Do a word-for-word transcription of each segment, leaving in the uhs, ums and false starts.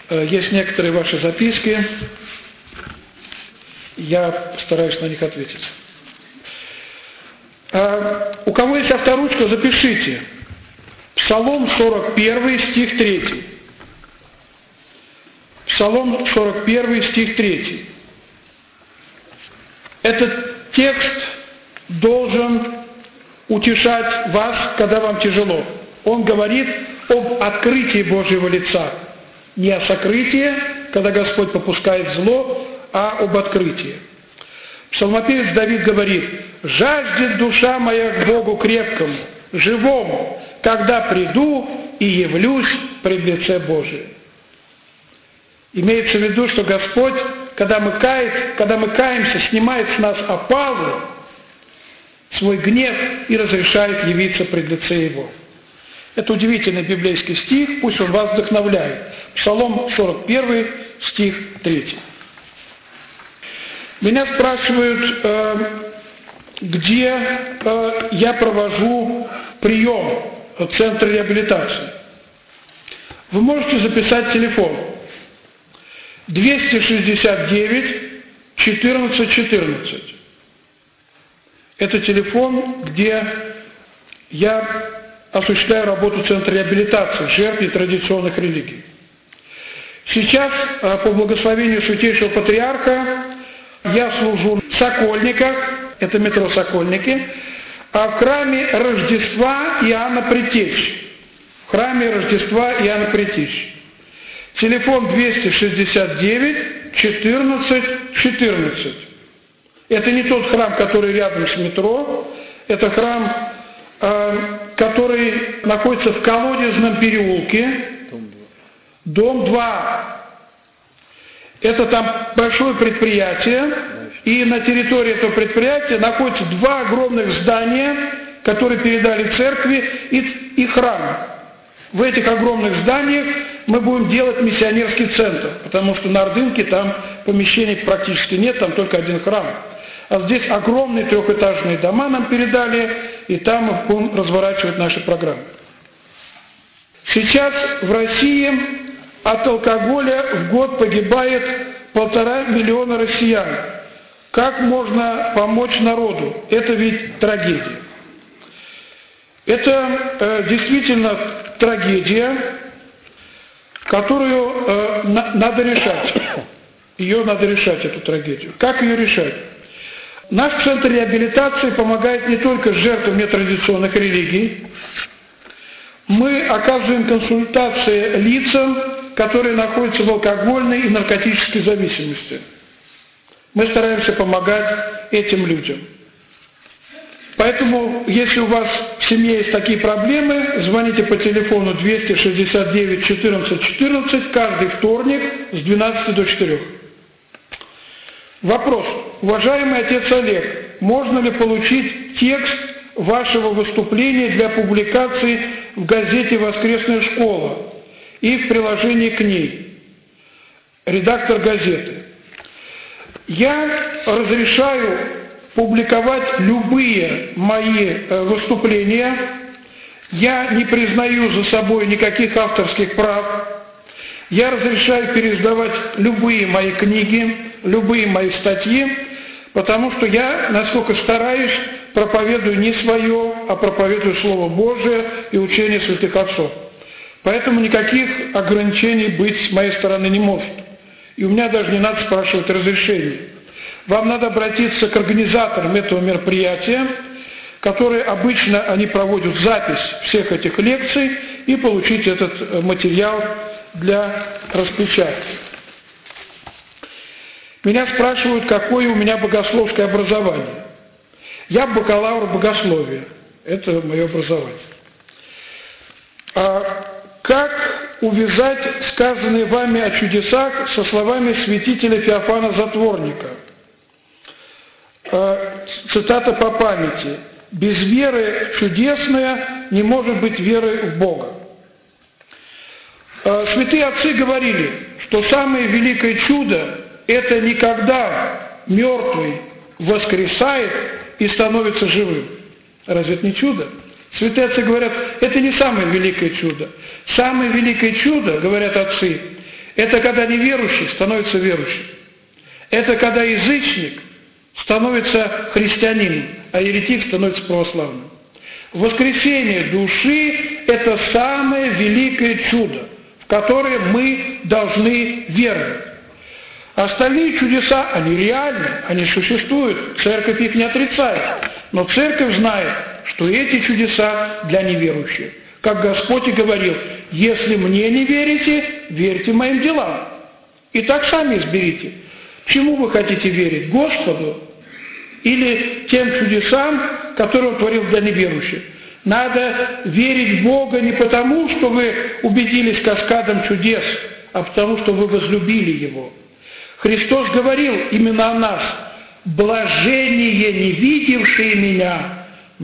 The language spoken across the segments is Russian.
Есть некоторые ваши записки. Я постараюсь на них ответить. У кого есть авторучка, запишите. Псалом сорок первый, стих третий. Псалом сорок первый, стих третий. Этот текст должен утешать вас, когда вам тяжело. Он говорит об открытии Божьего лица. Не о сокрытии, когда Господь попускает зло, а об открытии. Псалмопевец Давид говорит: «Жаждет душа моя к Богу крепкому, живому, когда приду и явлюсь пред лице Божие». Имеется в виду, что Господь, когда мы, каем, когда мы каемся, снимает с нас опалу, свой гнев и разрешает явиться пред лице Его. Это удивительный библейский стих, пусть он вас вдохновляет. Псалом сорок первый, стих третий. Меня спрашивают, где я провожу прием в Центре реабилитации. Вы можете записать телефон двести шестьдесят девять четырнадцать четырнадцать. Это телефон, где я осуществляю работу Центра реабилитации жертв нетрадиционных религий. Сейчас, по благословению Святейшего Патриарха, я служу в Сокольниках, это метро Сокольники, а в храме Рождества Иоанна Предтечи. В храме Рождества Иоанна Предтечи. Телефон двести шестьдесят девять четырнадцать четырнадцать. Это не тот храм, который рядом с метро, это храм, который находится в Колодезном переулке, дом два. Это там большое предприятие, и на территории этого предприятия находятся два огромных здания, которые передали церкви и, и храм. В этих огромных зданиях мы будем делать миссионерский центр, потому что на Ордынке там помещений практически нет, там только один храм. А здесь огромные трехэтажные дома нам передали, и там мы будем разворачивать наши программы. Сейчас в России от алкоголя в год погибает полтора миллиона россиян. Как можно помочь народу? Это ведь трагедия. Это э, действительно трагедия, которую э, на, надо решать. Ее надо решать, эту трагедию. Как ее решать? Наш центр реабилитации помогает не только жертвам нетрадиционных религий. Мы оказываем консультации лицам, которые находятся в алкогольной и наркотической зависимости. Мы стараемся помогать этим людям. Поэтому, если у вас в семье есть такие проблемы, звоните по телефону двести шестьдесят девять четырнадцать четырнадцать каждый вторник с двенадцати до четырёх. Вопрос. Уважаемый отец Олег, можно ли получить текст вашего выступления для публикации в газете «Воскресная школа» и в приложении к ней? Редактор газеты. Я разрешаю публиковать любые мои выступления. Я не признаю за собой никаких авторских прав. Я разрешаю переиздавать любые мои книги, любые мои статьи, потому что я, насколько стараюсь, проповедую не свое, а проповедую Слово Божие и учение святых отцов. Поэтому никаких ограничений быть с моей стороны не может. И у меня даже не надо спрашивать разрешения. Вам надо обратиться к организаторам этого мероприятия, которые обычно они проводят запись всех этих лекций, и получить этот материал для распечатки. Меня спрашивают, какое у меня богословское образование. Я бакалавр богословия. Это мое образование. А как увязать сказанные вами о чудесах со словами святителя Феофана Затворника? Цитата по памяти. «Без веры чудесная не может быть веры в Бога». Святые отцы говорили, что самое великое чудо – это не когда мертвый воскресает и становится живым. Разве это не чудо? Святые отцы говорят, это не самое великое чудо. Самое великое чудо, говорят отцы, Это когда неверующий становится верующим. Это когда язычник становится христианином, а еретик становится православным. Воскресение души – это самое великое чудо, в которое мы должны веровать. Остальные чудеса, они реальны, они существуют, церковь их не отрицает. Но церковь знает, что эти чудеса для неверующих. Как Господь и говорил: если мне не верите, верьте моим делам. И так сами изберите. Чему вы хотите верить? Господу или тем чудесам, которые Он творил для неверующих? Надо верить в Бога не потому, что вы убедились каскадом чудес, а потому, что вы возлюбили Его. Христос говорил именно о нас: блажение не видевшие меня,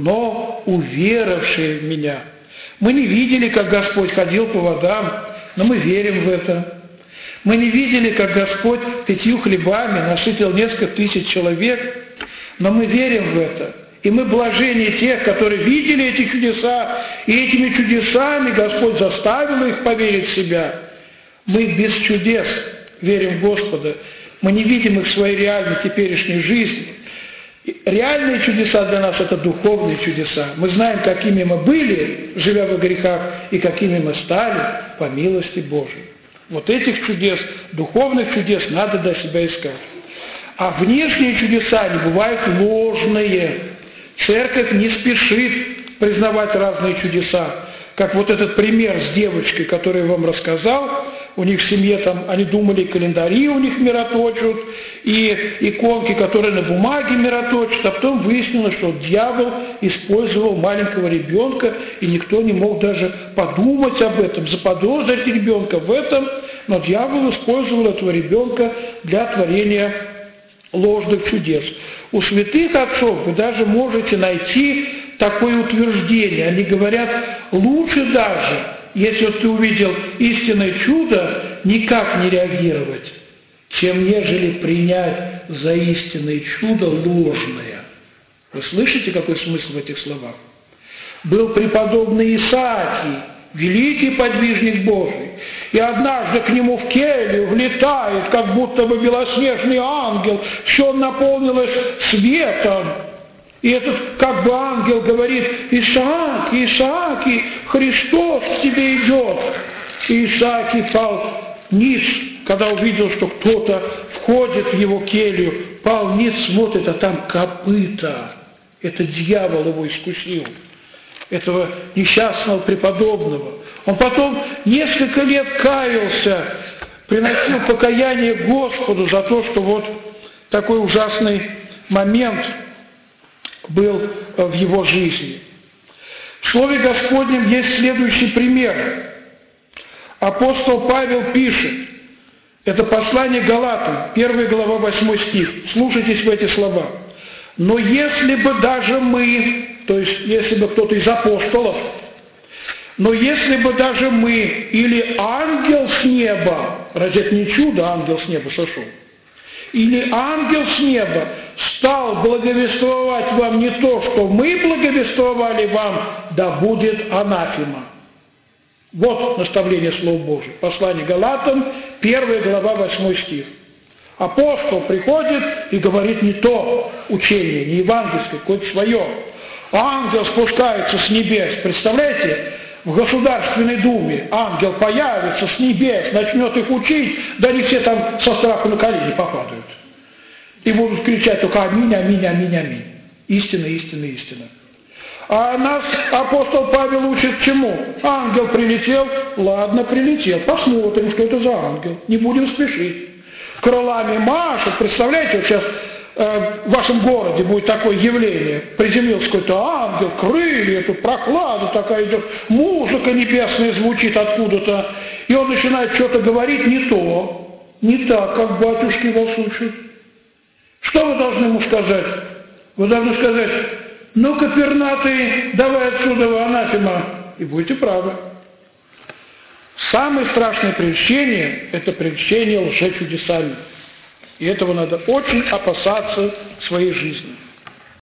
но уверовавшие в меня. Мы не видели, как Господь ходил по водам, но мы верим в это. Мы не видели, как Господь пятью хлебами насытил несколько тысяч человек, но мы верим в это. И мы блажение тех, которые видели эти чудеса, и этими чудесами Господь заставил их поверить в себя. Мы без чудес верим в Господа. Мы не видим их в своей реальной теперешней жизни. Реальные чудеса для нас – это духовные чудеса. Мы знаем, какими мы были, живя во грехах, и какими мы стали по милости Божией. Вот этих чудес, духовных чудес, надо для себя искать. А внешние чудеса, они бывают ложные. Церковь не спешит признавать разные чудеса. Как вот этот пример с девочкой, который я вам рассказал. У них в семье там, они думали, календари у них мироточат, и иконки, которые на бумаге мироточат. А потом выяснилось, что дьявол использовал маленького ребенка, и никто не мог даже подумать об этом, заподозрить ребенка в этом. Но дьявол использовал этого ребенка для творения ложных чудес. У святых отцов вы даже можете найти такое утверждение. Они говорят: лучше даже, если ты увидел истинное чудо, никак не реагировать, чем нежели принять за истинное чудо ложное. Вы слышите, какой смысл в этих словах? Был преподобный Исаакий, великий подвижник Божий, и однажды к нему в келью влетает, как будто бы белоснежный ангел, все наполнилось светом. И этот как бы ангел говорит: Исааки, Исааки, Христос к тебе идет. И Исааки пал низ, когда увидел, что кто-то входит в его келью, пал низ, смотрит, а там копыта. Это дьявол его искусил, этого несчастного преподобного. Он потом несколько лет каялся, приносил покаяние Господу за то, что вот такой ужасный момент был в его жизни. В Слове Господнем есть следующий пример. Апостол Павел пишет, это послание Галатам, первая глава, восьмой стих. Слушайтесь в эти слова. «Но если бы даже мы, то есть если бы кто-то из апостолов, но если бы даже мы или ангел с неба, разве это не чудо, ангел с неба сошел, или ангел с неба стал благовествовать вам не то, что мы благовествовали вам, да будет анафема». Вот наставление Слова Божьего. Послание Галатам, первая глава, восьмой стих. Апостол приходит и говорит не то учение, не евангельское, какое-то свое. Ангел спускается с небес. Представляете, в Государственной Думе ангел появится с небес, начнет их учить, да они все там со страху на колени попадают. И будут кричать только аминь, аминь, аминь, аминь. Истина, истина, истина. А нас апостол Павел учит чему? Ангел прилетел, ладно, прилетел, посмотрим, что это за ангел, не будем спешить. Крылами машет, представляете, вот сейчас э, в вашем городе будет такое явление, приземлился какой-то ангел, крылья, тут прохлада такая идет, музыка небесная звучит откуда-то, и он начинает что-то говорить не то, не так, как батюшки вас учат. Что вы должны ему сказать? Вы должны сказать: ну-ка, пернатый, давай отсюда, анафема, и будете правы. Самое страшное прельщение – это прельщение лжечудесами. И этого надо очень опасаться в своей жизни.